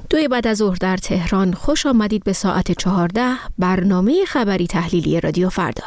2 بعد از ظهر در تهران. خوش آمدید به ساعت 14 برنامه خبری تحلیلی رادیو فردا.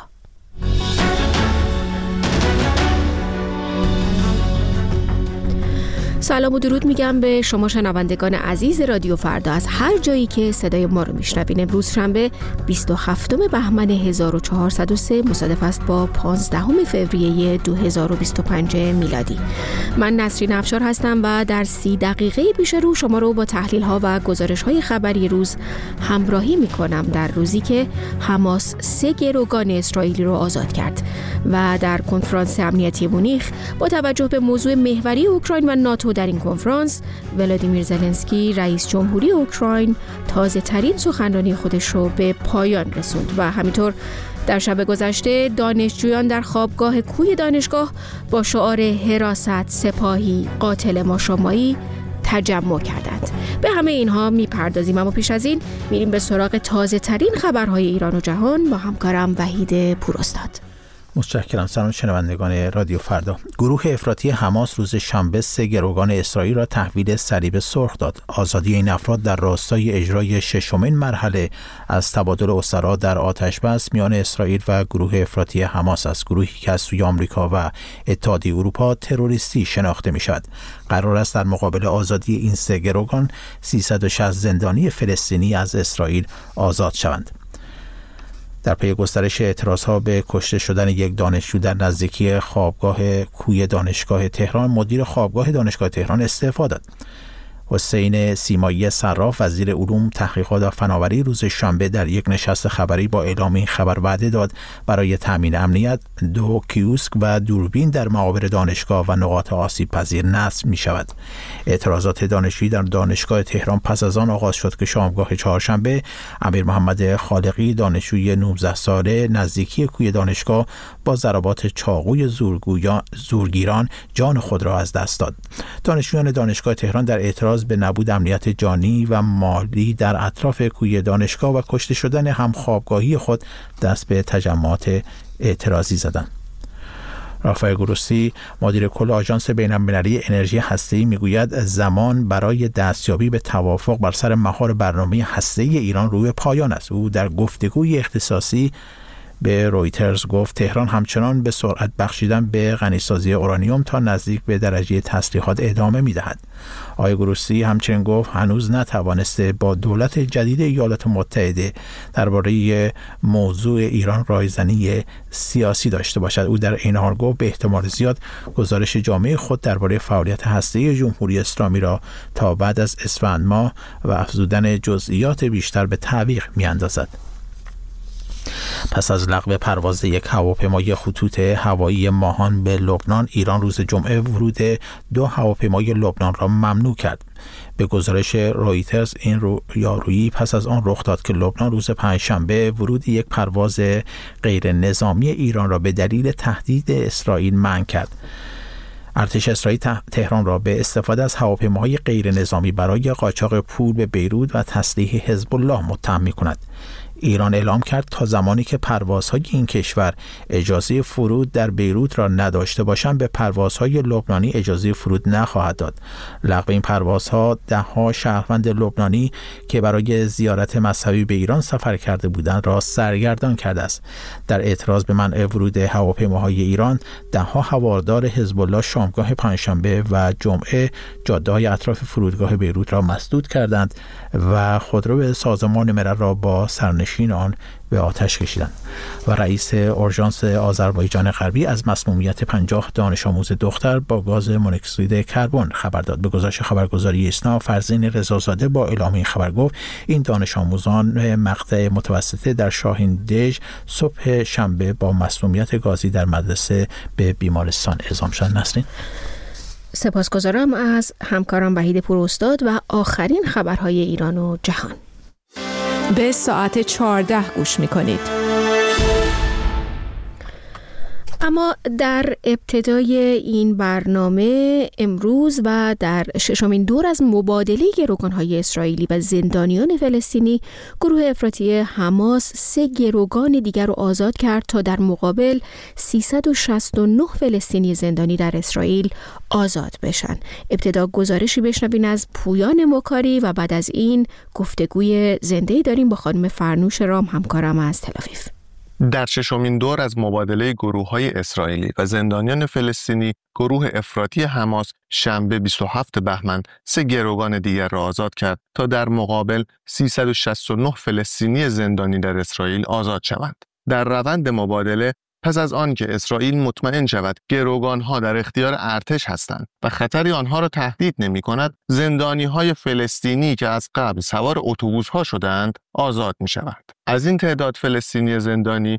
سلام و درود میگم به شما شنوندگان عزیز رادیو فردا از هر جایی که صدای ما رو میشنوین. امروز شنبه 27 بهمن 1403 مصادف است با 15 فوریه 2025 میلادی. من نسرین افشار هستم و در 30 دقیقه پیش رو شما رو با تحلیل ها و گزارش های خبری روز همراهی میکنم در روزی که حماس 3 گروگان اسرائیلی رو آزاد کرد و در کنفرانس امنیتی مونیخ با توجه به موضوع محوری اوکراین و ناتو در این کنفرانس ولادیمیر زلنسکی رئیس جمهوری اوکراین تازه ترین سخنرانی خودش رو به پایان رسوند و همینطور در شب گذشته دانشجویان در خوابگاه کوی دانشگاه با شعار حراست سپاهی قاتل ما شمایی تجمع کردند. به همه اینها میپردازیم، اما پیش از این میریم به سراغ تازه ترین خبرهای ایران و جهان با همکارم وحید پوراستاد. متشکرم. سلام شنوندگان رادیو فردا. گروه افراطی حماس روز شنبه 3 گروگان اسرائیل را تحویل صلیب سرخ داد. آزادی این افراد در راستای اجرای 6مین مرحله از تبادل اسرا در آتش‌بس میان اسرائیل و گروه افراطی حماس است. گروهی که از سوی آمریکا و اتحادیه اروپا تروریستی شناخته می‌شود. قرار است در مقابل آزادی این 3 گروگان 360 زندانی فلسطینی از اسرائیل آزاد شوند. در پی گسترش اعتراضها به کشته شدن یک دانشجو در نزدیکی خوابگاه کوی دانشگاه تهران، مدیر خوابگاه دانشگاه تهران استعفا داد. حسین سیمایی صراف وزیر علوم، تحقیقات و فناوری روز شنبه در یک نشست خبری با اعلام این خبر وعده داد برای تامین امنیت 2 کیوسک و دوربین در مقابر دانشگاه و نقاط آسیب پذیر نصب می شود. اعتراضات دانشجویی در دانشگاه تهران پس از آن آغاز شد که شامگاه چهارشنبه امیر محمد خالقی دانشجوی 19 ساله نزدیکی کوی دانشگاه با ضربات چاقوی زورگیران جان خود را از دست داد. دانشجویان دانشگاه تهران در اعتراض به نبود امنیت جانی و مالی در اطراف کوی دانشگاه و کشته شدن همخوابگاهی خود دست به تجمعات اعتراضی زدند. رافائل گروسی مدیر کل آژانس بین‌المللی انرژی هسته‌ای میگوید زمان برای دستیابی به توافق بر سر مهار برنامه هسته‌ای ایران روی پایان است. او در گفتگوی اختصاصی به رویترز گفت تهران همچنان به سرعت بخشیدن به غنیسازی اورانیوم تا نزدیک به درجه تسلیحات ادامه می‌دهد. آقای گروسی همچنین گفت هنوز نتوانسته با دولت جدید ایالات متحده درباره موضوع ایران رایزنی سیاسی داشته باشد. او در این حال گفت به احتمال زیاد گزارش جامع خود درباره فعالیت هسته‌ای جمهوری اسلامی را تا بعد از اسفند ماه و افزودن جزئیات بیشتر به تعویق می‌اندازد. پس از لغو پرواز یک هواپیمای خطوط هوایی ماهان به لبنان، ایران روز جمعه ورود 2 هواپیمای لبنان را ممنوع کرد. به گزارش رویترز این یارویی پس از آن رخ داد که لبنان روز پنجشنبه ورود یک پرواز غیر نظامی ایران را به دلیل تهدید اسرائیل منع کرد. ارتش اسرائیل تهران را به استفاده از هواپیماهای غیر نظامی برای قاچاق پول به بیروت و تسلیح حزب الله متهم می‌کند. ایران اعلام کرد تا زمانی که پروازهای این کشور اجازه فرود در بیروت را نداشته باشند به پروازهای لبنانی اجازه فرود نخواهد داد. لغو این پروازها 10 شهروند لبنانی که برای زیارت مذهبی به ایران سفر کرده بودند را سرگردان کرده است. در اعتراض به منع ورود هواپیماهای ایران، 10 هوادار حزب الله شامگاه پنجشنبه و جمعه جاده‌های اطراف فرودگاه بیروت را مسدود کردند و خودرو سازمان ملل را با سرنشین آن به آتش کشیدند. و رئیس اورژانس آذربایجان غربی از مسمومیت 50 دانش آموز دختر با گاز مونوکسید کربن خبر داد. به گزارش خبرگزاری اسنا، فرزین رضازاده با اعلام این خبر گفت این دانش آموزان مقطع متوسطه در شاهین دژ صبح شنبه با مسمومیت گازی در مدرسه به بیمارستان اعزام شدند. نسرین، سپاسگزارم از همکارم وحید پوراستاد و آخرین خبرهای ایران و جهان. به ساعت 14 گوش می‌کنید. اما در ابتدای این برنامه امروز و در ششمین دور از مبادله گروگان‌های اسرائیلی و زندانیان فلسطینی، گروه افراطی حماس 3 گروگان دیگر رو آزاد کرد تا در مقابل 369 فلسطینی زندانی در اسرائیل آزاد بشن. ابتدا گزارشی بشنوین از پویان مکاری و بعد از این گفتگوی زنده‌ای داریم با خانم فرنوش رام، همکارم از تل‌آویو. در ششمین دور از مبادله گروه‌های اسرائیلی و زندانیان فلسطینی، گروه افراطی حماس شنبه 27 بهمن 3 گروگان دیگر را آزاد کرد تا در مقابل 369 فلسطینی زندانی در اسرائیل آزاد شوند. در روند مبادله، پس از آن که اسرائیل مطمئن شود گروگان‌ها در اختیار ارتش هستند و خطری آنها را تهدید نمی‌کند، زندانی‌های فلسطینی که از قبل سوار اتوبوس‌ها شدند آزاد می‌شوند. از این تعداد فلسطینی زندانی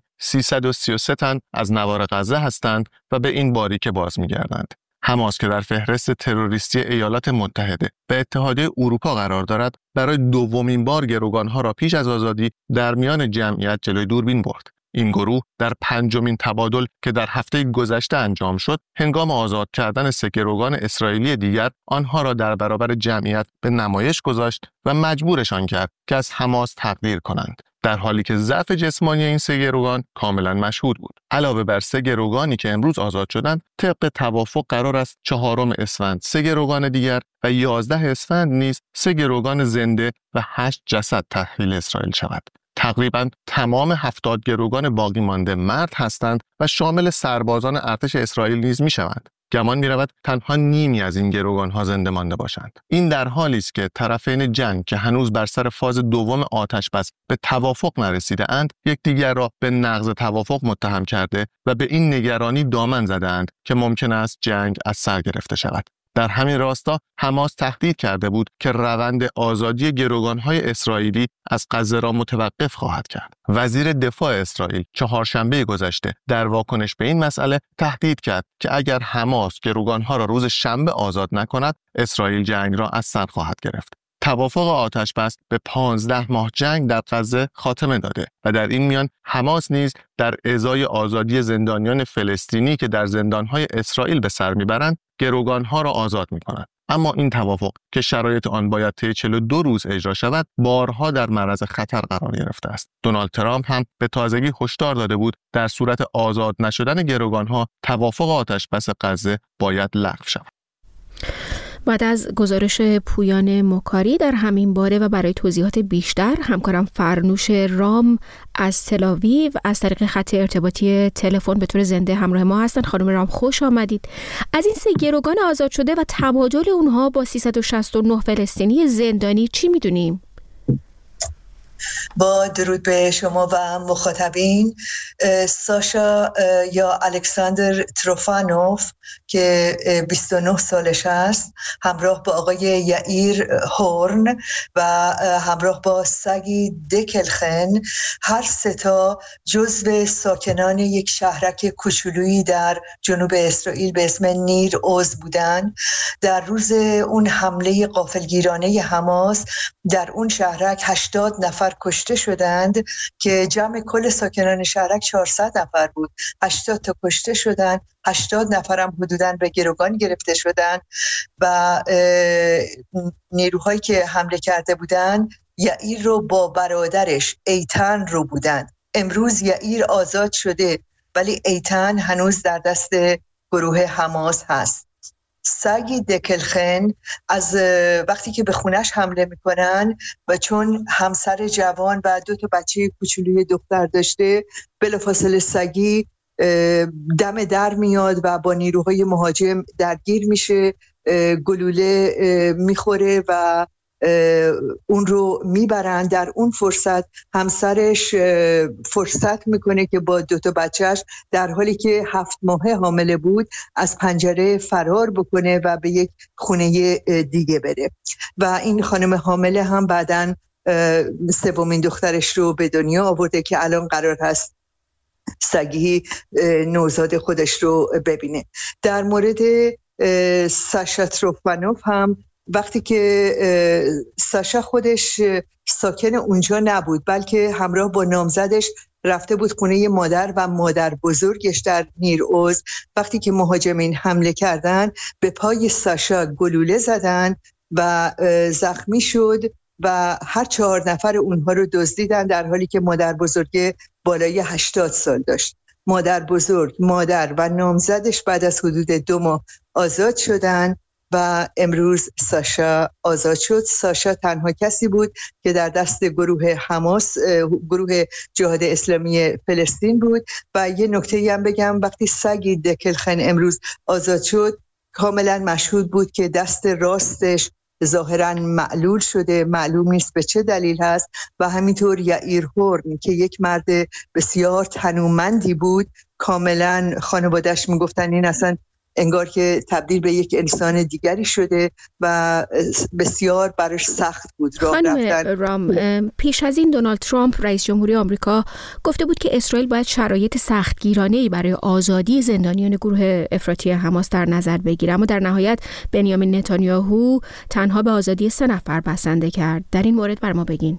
333 تن از نوار غزه هستند و به این باریکه باز می‌گردند. حماس که در فهرست تروریستی ایالات متحده و اتحادیه اروپا قرار دارد، برای دومین بار گروگان‌ها را پیش از آزادی در میان جمعیت جلوی دوربین برد. این گروه در 5مین تبادل که در هفته گذشته انجام شد، هنگام آزاد کردن 3 گروگان اسرائیلی دیگر، آنها را در برابر جمعیت به نمایش گذاشت و مجبورشان کرد که از حماس تغییر کنند، در حالی که ضعف جسمانی این 3 گروگان کاملا مشهود بود. علاوه بر 3 گروگانی که امروز آزاد شدند، طبق توافق قرار است 4 اسفند 3 گروگان دیگر و 11 اسفند نیز 3 گروگان زنده و 8 جسد تحویل اسرائیل شود. تقریباً تمام 70 گروگان باقی مانده مرد هستند و شامل سربازان ارتش اسرائیل نیز می‌شوند. گمان می‌رود تنها نیمی از این گروگان‌ها زنده مانده باشند. این در حالی است که طرفین جنگ که هنوز بر سر فاز دوم آتش‌بس به توافق نرسیده‌اند، یکدیگر را به نقض توافق متهم کرده و به این نگرانی دامن زده‌اند که ممکن است جنگ از سر گرفته شود. در همین راستا حماس تهدید کرده بود که روند آزادی گروگان‌های اسرائیلی از غزه را متوقف خواهد کرد. وزیر دفاع اسرائیل چهارشنبه گذشته در واکنش به این مسئله تهدید کرد که اگر حماس گروگان‌ها را روز شنبه آزاد نکند، اسرائیل جنگ را از سر خواهد گرفت. توافق آتش‌بس به 15 ماه جنگ در غزه خاتمه داده و در این میان حماس نیز در ازای آزادی زندانیان فلسطینی که در زندان‌های اسرائیل به سر میبرند، گروگان‌ها را آزاد می‌کند. اما این توافق که شرایط آن باید طی 42 روز اجرا شود، بارها در معرض خطر قرار گرفته است. دونالد ترامپ هم به تازگی هشدار داده بود در صورت آزاد نشدن گروگان‌ها، توافق آتش‌بس غزه باید لغو شود. بعد از گزارش پویان مکاری در همین باره و برای توضیحات بیشتر، همکارم فرنوش رام از تل‌آویو از طریق خط ارتباطی تلفن به طور زنده همراه ما هستند. خانم رام، خوش آمدید. از این 3 گروگان آزاد شده و تبادل اونها با 369 فلسطینی زندانی چی میدونیم؟ با درود به شما و مخاطبین. ساشا یا الکساندر تروفانوف که 29 سالش است، همراه با آقای یائیر هورن و همراه با سگی دکلخن، هر 3 تا جزو ساکنان یک شهرک کوچولویی در جنوب اسرائیل به اسم نیر اوز بودند. در روز اون حمله غافلگیرانه حماس در اون شهرک 80 نفر کشته شدند که جمع کل ساکنان شهرک 400 نفر بود. 80 تا کشته شدند، 80 نفر هم حدوداً به گروگان گرفته شدند و نیروهایی که حمله کرده بودند یائیر رو با برادرش ایتن رو بودند. امروز یائیر آزاد شده ولی ایتن هنوز در دست گروه حماس هست. سگی دکلخن از وقتی که به خونش حمله میکنن و چون همسر جوان و 2 تا بچه کوچولوی دختر داشته، بلافاصله سگی دم در میاد و با نیروهای مهاجم درگیر میشه، گلوله میخوره و اون رو میبرن. در اون فرصت همسرش فرصت میکنه که با 2 تا بچهش در حالی که 7 ماهه حامله بود از پنجره فرار بکنه و به یک خونه دیگه بره و این خانم حامله هم بعداً 3مین دخترش رو به دنیا آورده که الان قرار هست سگی نوزاد خودش رو ببینه. در مورد ساشا تروفانوف هم وقتی که ساشا خودش ساکن اونجا نبود بلکه همراه با نامزدش رفته بود خونه مادر و مادر بزرگش در نیر اوز. وقتی که مهاجمین حمله کردن به پای ساشا گلوله زدن و زخمی شد و هر 4 نفر اونها رو دزدیدن، در حالی که مادر بزرگ بالای 80 سال داشت. مادر بزرگ، مادر و نامزدش بعد از حدود 2 ماه آزاد شدن و امروز ساشا آزاد شد. ساشا تنها کسی بود که در دست گروه حماس، گروه جهاد اسلامی فلسطین بود. و یه نکته هم بگم، وقتی سگی دکلخن امروز آزاد شد، کاملا مشهود بود که دست راستش ظاهراً معلول شده، معلوم نیست به چه دلیل هست. و همینطور یائیر هورن که یک مرد بسیار تنومندی بود، کاملا خانواده‌اش میگفتن این اصلا انگار که تبدیل به یک انسان دیگری شده و بسیار براش سخت بود راه رفتن. رام، پیش از این دونالد ترامپ رئیس جمهوری آمریکا گفته بود که اسرائیل باید شرایط سختگیرانه‌ای برای آزادی زندانیان گروه افراطی حماس در نظر بگیره، اما در نهایت بنیامین نتانیاهو تنها به آزادی 3 نفر بسنده کرد. در این مورد بر ما بگین.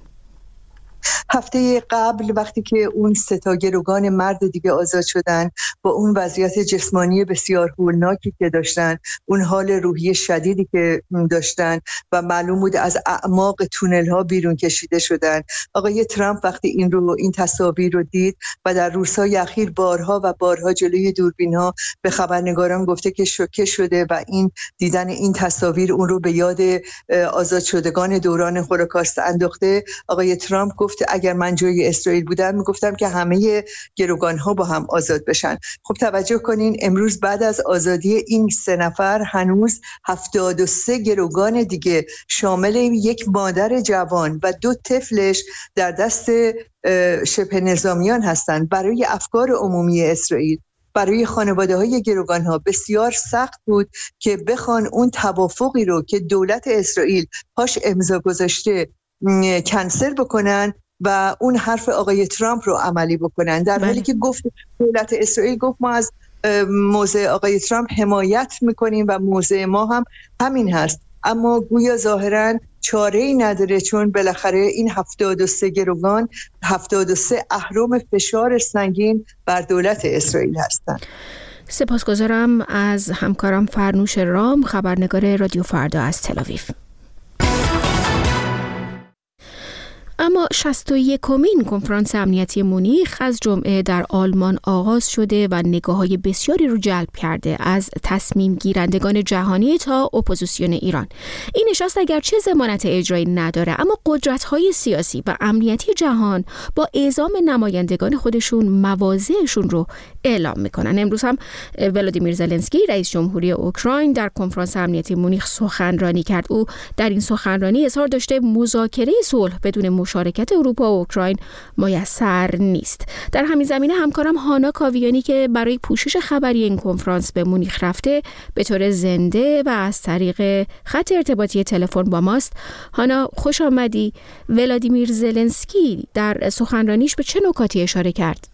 هفته قبل وقتی که اون 3 گروگان مرد دیگه آزاد شدن، با اون وضعیت جسمانی بسیار هولناکی که داشتن، اون حال روحی شدیدی که داشتن و معلوم بود از اعماق تونل ها بیرون کشیده شدن، آقای ترامپ وقتی این تصاویر رو دید و در روزهای اخیر بارها و بارها جلوی دوربین ها به خبرنگاران گفته که شوکه شده و این دیدن این تصاویر اون رو به یاد آزاد شدگان دوران هولوکاست انداخته. آقای ترامپ گفت اگر من جای اسرائیل بودم میگفتم که همه گروگان ها با هم آزاد بشن. خب توجه کنین، امروز بعد از آزادی این 3 نفر هنوز 73 گروگان دیگه شامل یک مادر جوان و 2 طفلش در دست شبه نظامیان هستند. برای افکار عمومی اسرائیل، برای خانواده های گروگان ها بسیار سخت بود که بخوان اون توافقی رو که دولت اسرائیل پاش امضا گذاشته کنسل بکنن و اون حرف آقای ترامپ رو عملی بکنن، در حالی که گفت دولت اسرائیل گفت ما از موضع آقای ترامپ حمایت میکنیم و موضع ما هم همین هست. اما گویا ظاهراً چاره‌ای نداره، چون بالاخره این 73 گروگان 73 اهرم فشار سنگین بر دولت اسرائیل هستند. سپاسگزارم از همکارم فرنوش رام، خبرنگار رادیو فردا از تل آویو. اما 61مین کنفرانس امنیتی مونیخ از جمعه در آلمان آغاز شده و نگاه‌های بسیاری رو جلب کرده، از تصمیم گیرندگان جهانی تا اپوزیسیون ایران. این نشست اگرچه ضمانت اجرایی نداره، اما قدرت‌های سیاسی و امنیتی جهان با اعزام نمایندگان خودشون مواضعشون رو اعلام میکنن. امروز هم ولادیمیر زلنسکی رئیس جمهوری اوکراین در کنفرانس امنیتی مونیخ سخنرانی کرد. او در این سخنرانی اظهار داشته مذاکره صلح بدون مشارکت اروپا و اوکراین میسر نیست. در همین زمینه همکارم هانا کاویانی که برای پوشش خبری این کنفرانس به مونیخ رفته به طور زنده و از طریق خط ارتباطی تلفن با ماست. هانا خوش آمدی. ولادیمیر زلنسکی در سخنرانیش به چه نکاتی اشاره کرد؟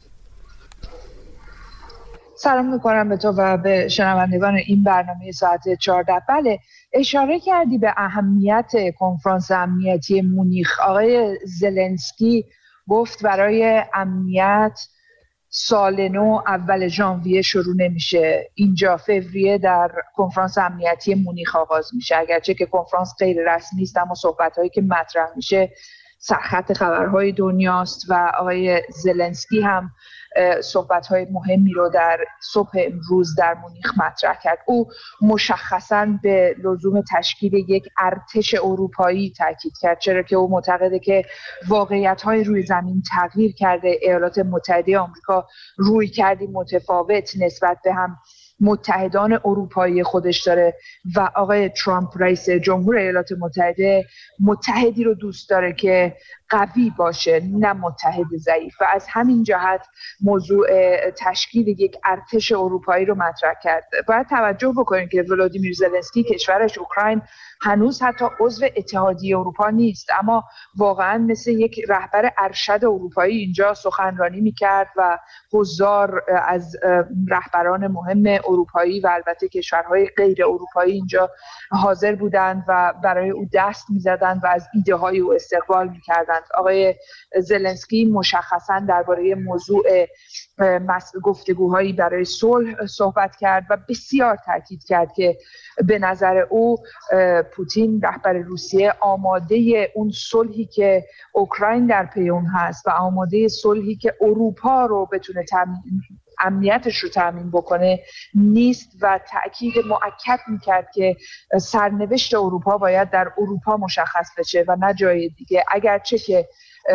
سلام میکنم به تو و به شنوندگان این برنامه ساعت 14. بله، اشاره کردی به اهمیت کنفرانس امنیتی مونیخ. آقای زلنسکی گفت برای امنیت سال نو اول ژانویه شروع نمیشه، اینجا فوریه در کنفرانس امنیتی مونیخ آغاز میشه. اگرچه که کنفرانس غیر رسمی است، اما صحبت‌هایی که مطرح میشه سرخط خبرهای دنیاست و آقای زلنسکی هم صحبت‌های مهمی رو در صبح امروز در مونیخ مطرح کرد. او مشخصاً به لزوم تشکیل یک ارتش اروپایی تاکید کرد، چرا که او معتقده که واقعیت‌های روی زمین تغییر کرده. ایالات متحده آمریکا رویکردی متفاوت نسبت به هم متحدان اروپایی خودش داره و آقای ترامپ رئیس جمهور ایالات متحده متحدی رو دوست داره که قوی باشه، نه متحد ضعیف، و از همین جهت موضوع تشکیل یک ارتش اروپایی رو مطرح کرد. باید توجه بکنید که ولادیمیر زلنسکی کشورش اوکراین هنوز حتی عضو اتحادیه اروپا نیست، اما واقعا مثل یک رهبر ارشد اروپایی اینجا سخنرانی میکرد و حضار از رهبران مهم اروپایی و البته کشورهای غیر اروپایی اینجا حاضر بودند و برای او دست میزدند و از ایده های او استقبال میکردند. دارند. آقای زلنسکی مشخصاً درباره موضوع گفتگوهایی برای صلح صحبت کرد و بسیار تاکید کرد که به نظر او پوتین رهبر روسیه آماده اون صلحی که اوکراین در پی اون هست و آماده صلحی که اروپا رو بتونه امنیتش رو تامین بکنه نیست و تأکید مؤکد میکرد که سرنوشت اروپا باید در اروپا مشخص بشه و نه جای دیگه، اگرچه که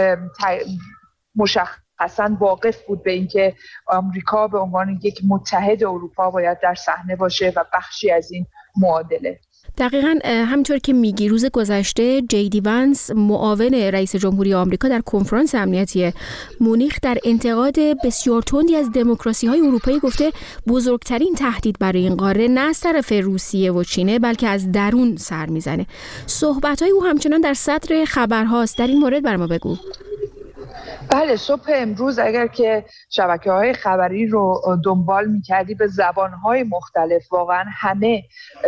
مشخصاً واقف بود به اینکه آمریکا به عنوان یک متحد اروپا باید در صحنه باشه و بخشی از این معادله. دقیقاً همونطور که میگی روز گذشته جیدی ونس معاون رئیس جمهوری آمریکا در کنفرانس امنیتی مونیخ در انتقاد بسیار تندی از دموکراسی‌های اروپایی گفته بزرگترین تهدید برای این قاره نه از طرف روسیه و چینه بلکه از درون سر میزنه. صحبت‌های او همچنان در صدر خبرهاست. در این مورد بر ما بگو. بله، صبح امروز اگر که شبکه‌های خبری رو دنبال می‌کردی به زبان‌های مختلف واقعا همه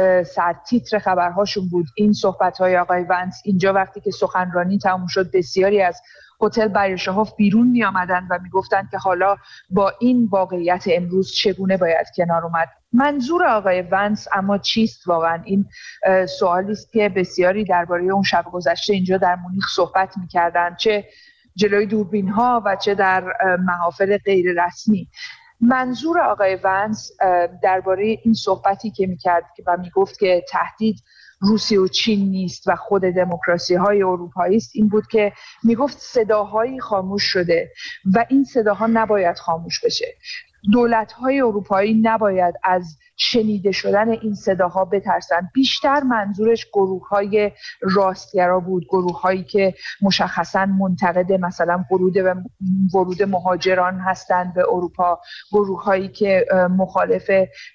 سرتیتر خبرهاشون بود این صحبت‌های آقای ونس. اینجا وقتی که سخنرانی تموم شد بسیاری از هتل بایرشهوف بیرون می آمدن و می گفتن که حالا با این واقعیت امروز چگونه باید کنار اومد. منظور آقای ونس اما چیست واقعا؟ این سوالی است که بسیاری درباره اون شب گذشته اینجا در مونیخ صحبت می کردن، چه جلوی دوربین ها و چه در محافل غیر رسمی. منظور آقای ونس درباره این صحبتی که می‌کرد و میگفت که تهدید روسیه و چین نیست و خود دموکراسی‌های اروپایی است این بود که میگفت صداهایی خاموش شده و این صداها نباید خاموش بشه. دولت‌های اروپایی نباید از شنیده شدن این صداها بترسن. بیشتر منظورش گروه‌های راستگرا بود، گروه‌هایی که مشخصاً منتقد مثلا ورود مهاجران هستند به اروپا، گروه‌هایی که مخالف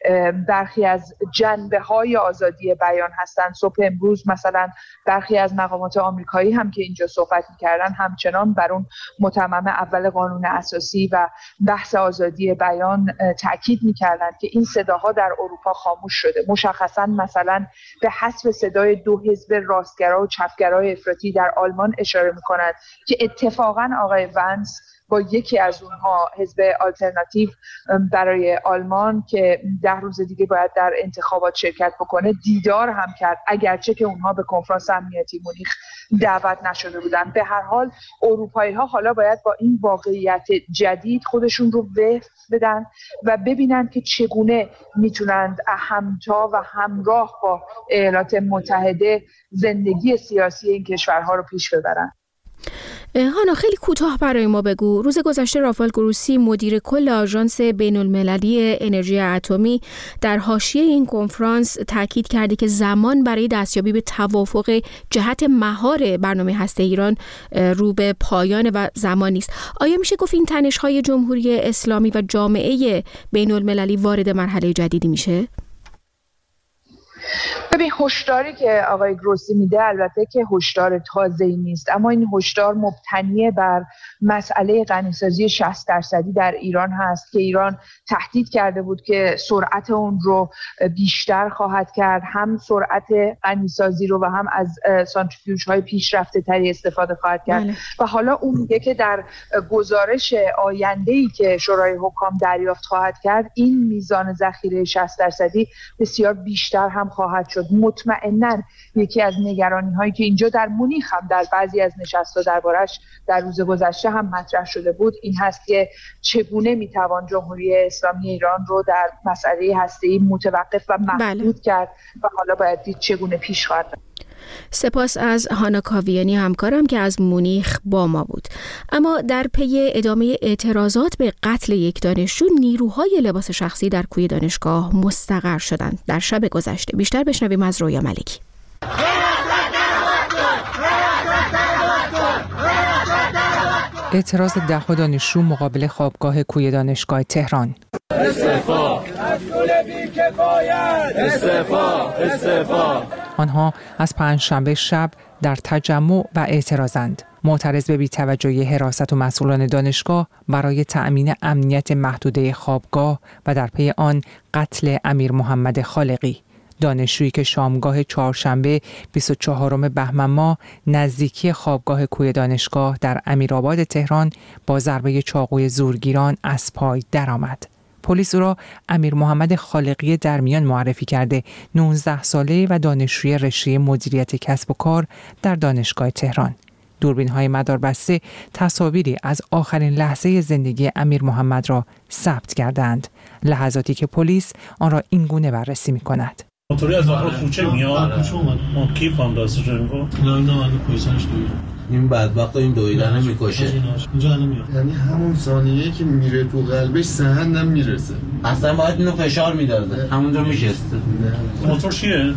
برخی از جنبه‌های آزادی بیان هستند. صبح امروز مثلا برخی از مقامات آمریکایی هم که اینجا صحبت می‌کردن همچنان بر اون متمم اول قانون اساسی و بحث آزادی بیان تاکید می‌کردند که این صداها در اروپا خاموش شده. مشخصاً مثلا به حذف صدای دو حزب راستگرا و چپگرای افراطی در آلمان اشاره می‌کند که اتفاقاً آقای ونس با یکی از اونها، حزب آلترناتیو برای آلمان که 10 روز دیگه باید در انتخابات شرکت بکنه، دیدار هم کرد، اگرچه که اونها به کنفرانس امنیتی مونیخ دعوت نشده بودن. به هر حال اروپایی‌ها حالا باید با این واقعیت جدید خودشون رو وفق بدن و ببینن که چگونه میتونند همتا و همراه با ایالات متحده زندگی سیاسی این کشورها رو پیش ببرن. هانا، خیلی کوتاه برای ما بگو. روز گذشته رافائل گروسی مدیر کل آژانس بین‌المللی انرژی اتمی در حاشیه این کنفرانس تاکید کرده که زمان برای دستیابی به توافق جهت مهار برنامه هسته ایران رو به پایان و زمان نیست. آیا میشه گفت این تنش‌های جمهوری اسلامی و جامعه بین‌المللی وارد مرحله جدیدی میشه؟ ببین، هشداری که آقای گروسی میده البته که هشدار تازه‌ای نیست، اما این هشدار مبتنی بر مسئله غنیسازی 60% در ایران هست که ایران تهدید کرده بود که سرعت اون رو بیشتر خواهد کرد، هم سرعت غنیسازی رو و هم از سانتریفیوژهای پیشرفته تری استفاده خواهد کرد. و حالا اون میگه که در گزارش آینده‌ای که شورای حکام دریافت خواهد کرد این میزان ذخیره 60% بسیار بیشتر هم خواهد شد. مطمئناً یکی از نگرانی‌هایی که اینجا در مونیخ هم در بعضی از نشست‌ها دربارش در روز گذشته هم مطرح شده بود این هست که چگونه میتوان جمهوری اسلامی ایران رو در مسئله هسته‌ای متوقف و محدود کرد و حالا باید دید چگونه پیش خواهد رفت. سپاس از هانا کاویانی همکارم که از مونیخ با ما بود. اما در پی ادامه اعتراضات به قتل یک دانشجو، نیروهای لباس شخصی در کوی دانشگاه مستقر شدند در شب گذشته. بیشتر بشنویم از رویا ملکی. اعتراض 10 دانشجو مقابل خوابگاه کوی دانشگاه تهران. استعفا! مسئول بی‌کفایت! استعفا! استعفا! آنها از پنجشنبه شب در تجمع و اعتراضند. معترض به بی‌توجهی حراست و مسئولان دانشگاه برای تأمین امنیت محدوده خوابگاه و در پی آن قتل امیر محمد خالقی. دانشجویی که شامگاه چهارشنبه 24 بهمن ماه نزدیکی خوابگاه کوی دانشگاه در امیرآباد تهران با ضربه چاقوی زورگیران از پای درآمد. پلیس او را امیر محمد خالقی درمیان معرفی کرده، 19 ساله و دانشجوی رشته مدیریت کسب و کار در دانشگاه تهران. دوربین‌های مداربسته تصاویری از آخرین لحظه زندگی امیر محمد را ثبت کردند، لحظاتی که پلیس آن را این گونه بررسی می‌کند. موتوری از آخر کوچه میاد. ما کیف هم دست جنگو. نه پلیسانش دوید. این بدبخت این دویدن میکشه. اینجا نمیاد. یعنی همون ثانیه که میره تو قلبش سهندم میرسه. اصلا باید اینو فشار میداده. همونجا میشسته. موتور چیه؟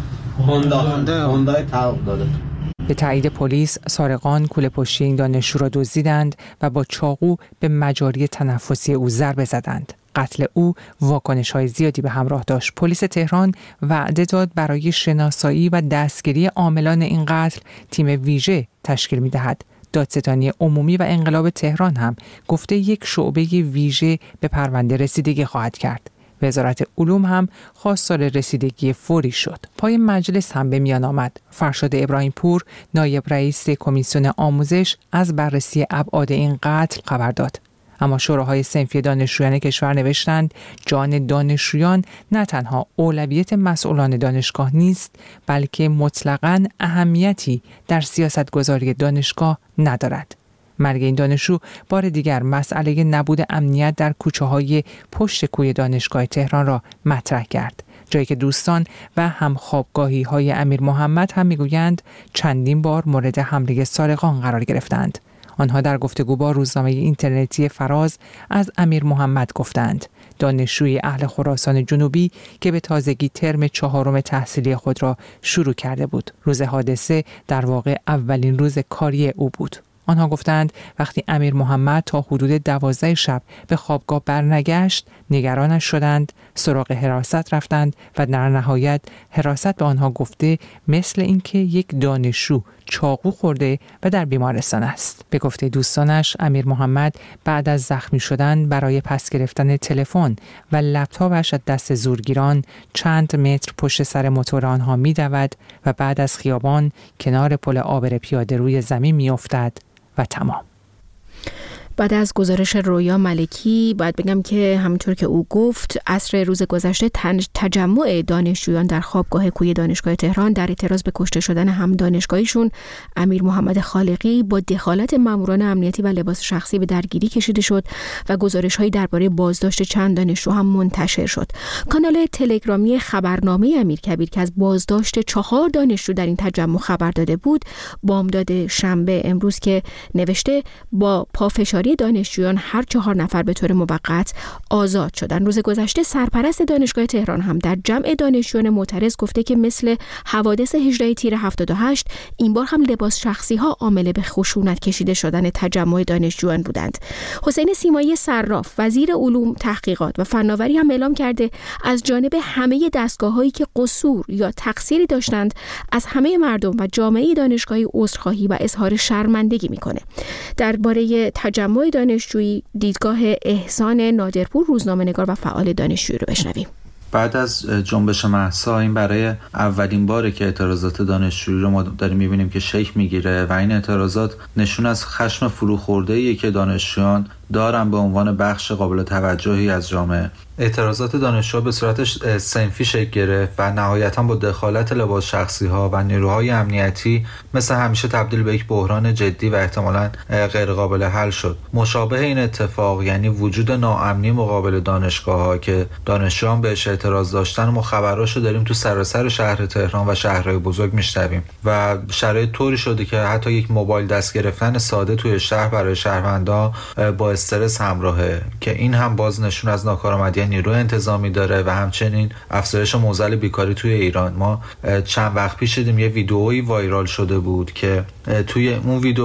هوندای تاوب داره. به تایید پلیس، سارقان کوله پشتی این دانشجو را دزدیدند و با چاقو به مجاری تنفسی او ضربه زدند. قتل او واکنش‌های زیادی به همراه داشت. پلیس تهران وعده داد برای شناسایی و دستگیری عاملان این قتل تیم ویژه تشکیل می‌دهد. دادستانی عمومی و انقلاب تهران هم گفته یک شعبه ویژه به پرونده رسیدگی خواهد کرد. وزارت علوم هم خواستار رسیدگی فوری شد. پای مجلس هم به میان آمد. فرشاد ابراهیم پور، نایب رئیس کمیسیون آموزش، از بررسی ابعاد این قتل خبر داد. اما شوراهای صنفی دانشجویان کشور نوشتند جان دانشجویان نه تنها اولویت مسئولان دانشگاه نیست، بلکه مطلقاً اهمیتی در سیاستگذاری دانشگاه ندارد. مرگ این دانشجو بار دیگر مسئله نبود امنیت در کوچه‌های پشت کوی دانشگاه تهران را مطرح کرد، جایی که دوستان و همخوابگاهی‌های امیر محمد هم میگویند چندین بار مورد حمله سارقان قرار گرفتند. آنها در گفتگو با روزنامه اینترنتی فراز از امیر محمد گفتند دانشجوی اهل خراسان جنوبی که به تازگی ترم 4 تحصیلی خود را شروع کرده بود. روز حادثه در واقع اولین روز کاری او بود. آنها گفتند وقتی امیر محمد تا حدود 12 شب به خوابگاه برنگشت، نگرانش شدند، سراغ حراست رفتند و در نهایت حراست به آنها گفته مثل اینکه یک دانشجو چاقو خورده و در بیمارستان است. به گفته دوستانش، امیر محمد بعد از زخمی شدن برای پس گرفتن تلفن و لپتاپش از دست زورگیران چند متر پشت سر موتور آنها می‌دود و بعد از خیابان کنار پل عابر پیاده روی زمین می‌افتد و تمام. بعد از گزارش رویا ملکی باید بگم که همونطور که او گفت عصر روز گذشته تجمع دانشجویان در خوابگاه کوی دانشگاه تهران در اعتراض به کشته شدن هم دانشگاهیشون امیر محمد خالقی با دخالت ماموران امنیتی و لباس شخصی به درگیری کشیده شد و گزارش‌هایی درباره بازداشت چند دانشجو هم منتشر شد. کانال تلگرامی خبرنامه امیرکبیر که از بازداشت 4 دانشجو در این تجمع خبر داده بود، بامداد شنبه امروز که نوشته با پافشاری دانشجویان هر 4 نفر به طور موقت آزاد شدن. روز گذشته سرپرست دانشگاه تهران هم در جمع دانشجویان معترض گفته که مثل حوادث 18 تیر 78 این بار هم لباس شخصی ها عامل به خشونت کشیده شدن تجمع دانشجویان بودند. حسین سیمایی صراف وزیر علوم، تحقیقات و فناوری هم اعلام کرده از جانب همه دستگاه‌هایی که قصور یا تقصیری داشتند از همه مردم و جامعه دانشگاهی عذرخواهی و اظهار شرمندگی میکنه. درباره تجمع دانشجویی دیدگاه احسان نادرپور روزنامه‌نگار و فعال دانشجویی رو بشنویم. بعد از جنبش مهسا این برای اولین باره که اعتراضات دانشجویی رو ما داریم می‌بینیم که شکل می‌گیره و این اعتراضات نشون از خشم فروخورده‌ایه که دانشجویان دارن به عنوان بخش قابل توجهی از جامعه. اعتراضات دانشجوها به صورت صنفی شکل گرفت و نهایتاً با دخالت لباس شخصی‌ها و نیروهای امنیتی مثل همیشه تبدیل به یک بحران جدی و احتمالاً غیر قابل حل شد. مشابه این اتفاق یعنی وجود ناامنی مقابل دانشگاه‌ها که دانشجویان بهش اعتراض داشتن، ما خبراشو داریم تو سراسر شهر تهران و شهرهای بزرگ میشنویم و شرایط طوری شده که حتی یک موبایل دست گرفتن ساده توی شهر برای شهروندا با استرس همراهه که این هم باز نشون از ناکارآمدی نیروی انتظامی داره و همچنین افزایش معضل بیکاری توی ایران. ما چند وقت پیش دیدیم یه ویدئویی وایرال شده بود که توی اون ویدئو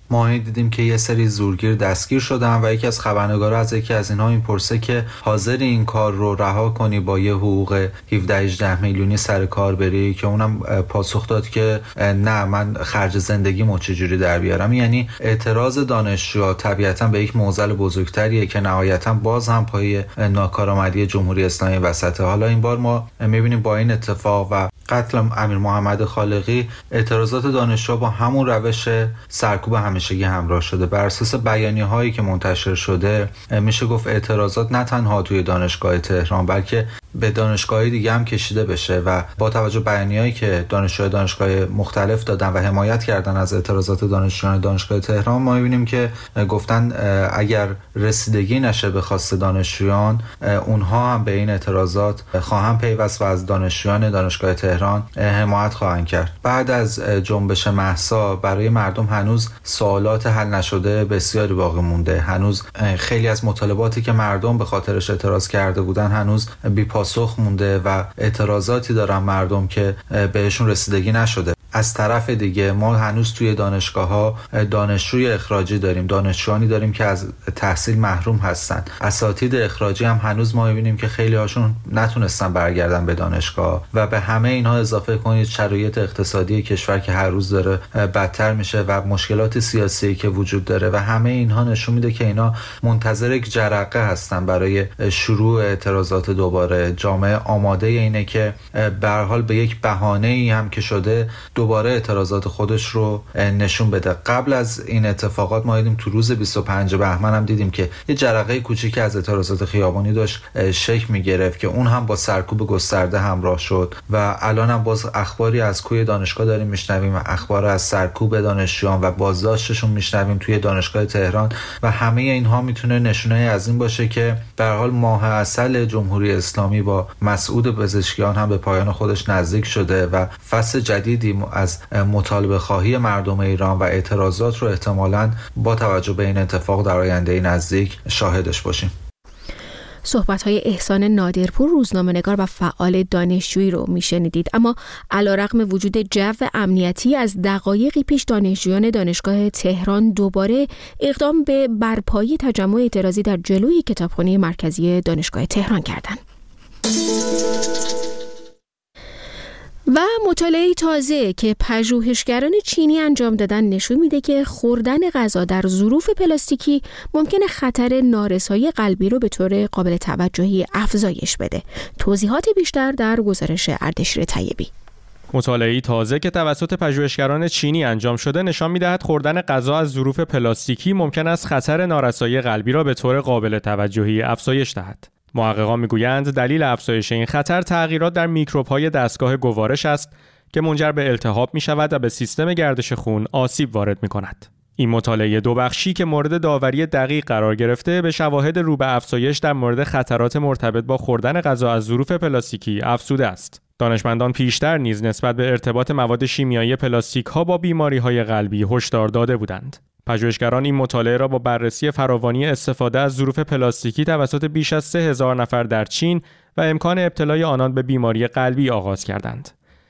ما دیدیم که یه سری زورگیر دستگیر شدن و یکی از خبرنگارا از یکی از اینها میپرسه که حاضر این کار رو رها کنی با یه حقوق 17-18 میلیونی سر کار بری، که اونم پاسخ داد که نه، من خرج زندگیمو چجوری در بیارم. یعنی اعتراض دانشجوها طبیعتاً به یک معضل بزرگتریه که نهایتاً باز هم پای ناکارآمدی جمهوری اسلامی وسطه. حالا این بار ما میبینیم با این اتفاق و قتل امیر محمد خالقی اعتراضات دانشجوها با همون روش سرکوب همیشگی همراه شده. بر اساس بیانیه‌هایی که منتشر شده میشه گفت اعتراضات نه تنها توی دانشگاه تهران بلکه به دانشگاه‌های دیگه هم کشیده بشه و با توجه به بیانیه‌ای که دانشجوهای دانشگاه مختلف دادن و حمایت کردن از اعتراضات دانشجویان دانشگاه تهران، ما می‌بینیم که گفتن اگر رسیدگی نشه به خواست دانشجویان، اونها هم به این اعتراضات خواهند پیوست و از دانشجویان دانشگاه تهران حمایت خواهند کرد. بعد از جنبش مهسا برای مردم هنوز سوالات حل نشده بسیاری باقی مونده. هنوز خیلی از مطالباتی که مردم به خاطرش اعتراض کرده بودن هنوز بی‌پاسخ مونده و اعتراضاتی دارن مردم که بهشون رسیدگی نشده. از طرف دیگه ما هنوز توی دانشگاه‌ها دانشجوی اخراجی داریم، دانشجویانی داریم که از تحصیل محروم هستن. اساتید اخراجی هم هنوز ما می‌بینیم که خیلی هاشون نتونستن برگردن به دانشگاه و به همه اینها اضافه کنید شرایط اقتصادی کشور که هر روز داره بدتر میشه و مشکلات سیاسی که وجود داره و همه اینها نشون میده که اینا منتظر یک جرقه هستن برای شروع اعتراضات دوباره. جامعه آماده اینه که به هر حال به یک بهانه‌ای هم که شده دوباره اعتراضات خودش رو نشون بده. قبل از این اتفاقات ما دیدیم تو روز 25 بهمن هم دیدیم که یه جرقه کوچیکی از اعتراضات خیابانی داشت شکل می‌گرفت که اون هم با سرکوب گسترده همراه شد و الان هم باز اخباری از کوی دانشگاه داریم میشنویم، اخبار از سرکوب دانشجویان و بازداشتشون میشنویم توی دانشگاه تهران و همه اینها میتونه نشونه از این باشه که به هر حال ماه عسل جمهوری اسلامی با مسعود پزشکیان هم به پایان خودش نزدیک شده و فصل جدیدی از مطالبه خواهی مردم ایران و اعتراضات رو احتمالاً با توجه به این اتفاق در آینده نزدیک شاهدش باشیم. صحبت‌های احسان نادرپور روزنامه‌نگار و فعال دانشجویی رو میشنیدید. اما علیرغم وجود جو امنیتی از دقایقی پیش دانشجویان دانشگاه تهران دوباره اقدام به برپایی تجمع اعتراضی در جلوی کتابخانه مرکزی دانشگاه تهران کردند. و مطالعه تازه که پژوهشگران چینی انجام دادن نشون میده که خوردن غذا در ظروف پلاستیکی ممکنه خطر نارسایی قلبی رو به طور قابل توجهی افزایش بده. توضیحات بیشتر در گزارش اردشیر طیبی. مطالعه تازه که توسط پژوهشگران چینی انجام شده نشان می‌دهد خوردن غذا از ظروف پلاستیکی ممکن است خطر نارسایی قلبی را به طور قابل توجهی افزایش دهد. محققان میگویند دلیل افزایش این خطر تغییرات در میکروب‌های دستگاه گوارش است که منجر به التهاب می‌شود و به سیستم گردش خون آسیب وارد می‌کند. این مطالعه دو بخشی که مورد داوری دقیق قرار گرفته به شواهد رو به افزایش در مورد خطرات مرتبط با خوردن غذا از ظروف پلاستیکی افزوده است. دانشمندان پیشتر نیز نسبت به ارتباط مواد شیمیایی پلاستیک‌ها با بیماری‌های قلبی هشدار داده بودند. پژوهشگران این مطالعه را با بررسی فراوانی استفاده از ظروف پلاستیکی توسط بیش از 3000 نفر در چین و امکان ابتلای آنان به بیماری قلبی آغاز کردند.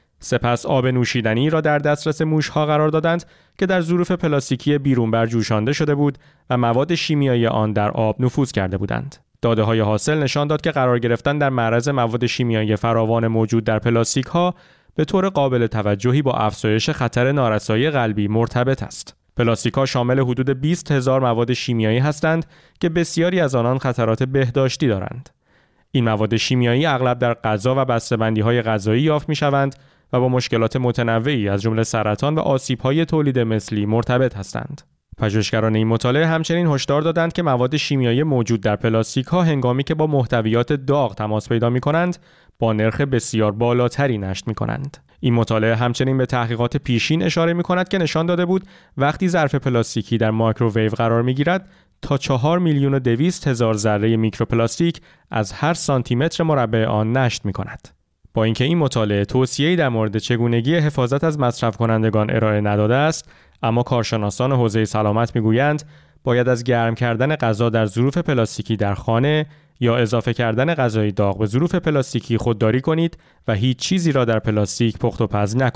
سپس آب نوشیدنی را در دسترس موش‌ها قرار دادند که در ظروف پلاستیکی بیرون بر جوشانده شده بود و مواد شیمیایی آن در آب نفوذ کرده بودند. داده‌های حاصل نشان داد که قرار گرفتن در معرض مواد شیمیایی فراوان موجود در پلاستیک‌ها به طور قابل توجهی با افزایش خطر نارسایی قلبی مرتبط است. پلاستیک‌ها شامل حدود 20,000 مواد شیمیایی هستند که بسیاری از آنان خطرات بهداشتی دارند. این مواد شیمیایی اغلب در غذا و بسته‌بندی‌های غذایی یافت می‌شوند و با مشکلات متنوعی از جمله سرطان و آسیب‌های تولید مثلی مرتبط هستند. پژوهشگران این مطالعه همچنین هشدار دادند که مواد شیمیایی موجود در پلاستیک‌ها هنگامی که با محتویات داغ تماس پیدا می‌کنند، با نرخ بسیار بالاتری نشت می‌کنند. این مطالعه همچنین به تحقیقات پیشین اشاره می‌کند که نشان داده بود وقتی ظرف پلاستیکی در مایکروویو قرار می‌گیرد تا 4,200,000 ذره میکروپلاستیک از هر سانتیمتر مربع آن نشت می‌کند. با اینکه این مطالعه توصیه‌ای در مورد چگونگی حفاظت از مصرف کنندگان ارائه نداده است، اما کارشناسان حوزه سلامت می‌گویند باید از گرم کردن غذا در ظروف پلاستیکی در خانه یا اضافه کردن غذای داغ به ظروف پلاستیکی خودداری کنید و هیچ چیزی را در پلاستیک پخت و پز نکنید.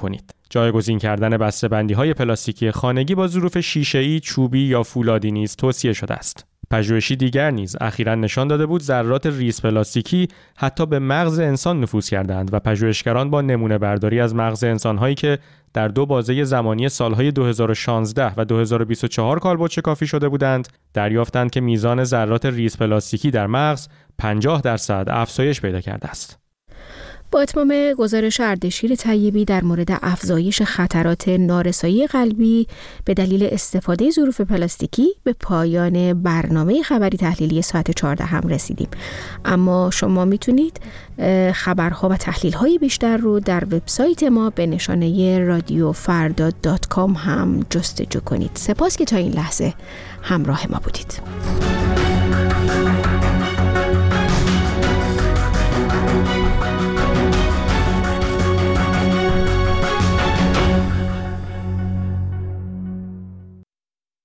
جایگزین کردن بسته‌بندی‌های پلاستیکی خانگی با ظروف شیشه‌ای، چوبی یا فولادی نیز توصیه شده است. پژوهشی دیگر نیز اخیراً نشان داده بود ذرات ریز پلاستیکی حتی به مغز انسان نفوذ کردند و پژوهشگران با نمونه برداری از مغز انسان‌هایی که در 2 بازه زمانی سالهای 2016 و 2024 کالبد کافی شده بودند، دریافتند که میزان ذرات ریز پلاستیکی در مغز 50% افزایش پیدا کرده است. با اتمام گزارش اردشیر طیبی در مورد افزایش خطرات نارسایی قلبی به دلیل استفاده ظروف پلاستیکی به پایان برنامه خبری تحلیلی ساعت 14 هم رسیدیم. اما شما میتونید خبرها و تحلیل‌های بیشتر رو در وبسایت ما به نشانه radiofarda.com هم جستجو کنید. سپاس که تا این لحظه همراه ما بودید.